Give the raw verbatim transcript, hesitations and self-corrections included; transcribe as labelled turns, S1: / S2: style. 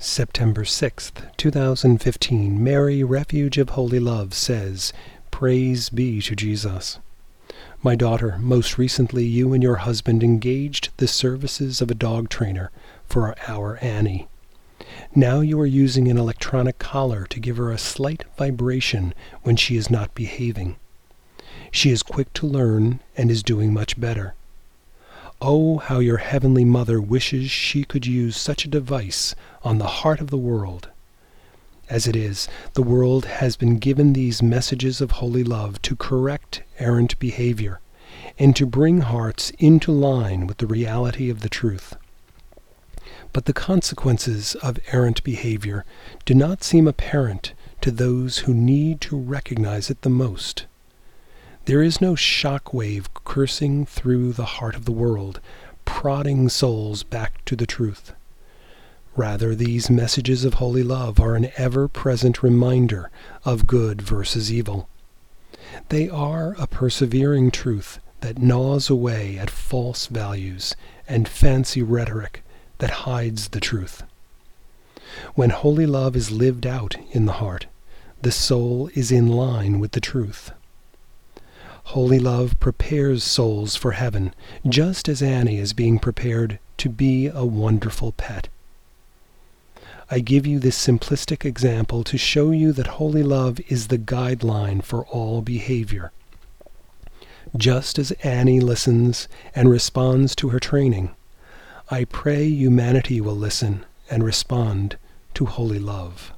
S1: September sixth, two thousand fifteen, Mary, Refuge of Holy Love, says, Praise be to Jesus. My daughter, most recently you and your husband engaged the services of a dog trainer for our Annie. Now you are using an electronic collar to give her a slight vibration when she is not behaving. She is quick to learn and is doing much better. Oh, how your heavenly mother wishes she could use such a device on the heart of the world. As it is, the world has been given these messages of holy love to correct errant behavior and to bring hearts into line with the reality of the truth. But the consequences of errant behavior do not seem apparent to those who need to recognize it the most. There is no shock wave coursing through the heart of the world, prodding souls back to the truth. Rather, these messages of holy love are an ever-present reminder of good versus evil. They are a persevering truth that gnaws away at false values and fancy rhetoric that hides the truth. When holy love is lived out in the heart, the soul is in line with the truth. Holy love prepares souls for heaven, just as Annie is being prepared to be a wonderful pet. I give you this simplistic example to show you that holy love is the guideline for all behavior. Just as Annie listens and responds to her training, I pray humanity will listen and respond to holy love.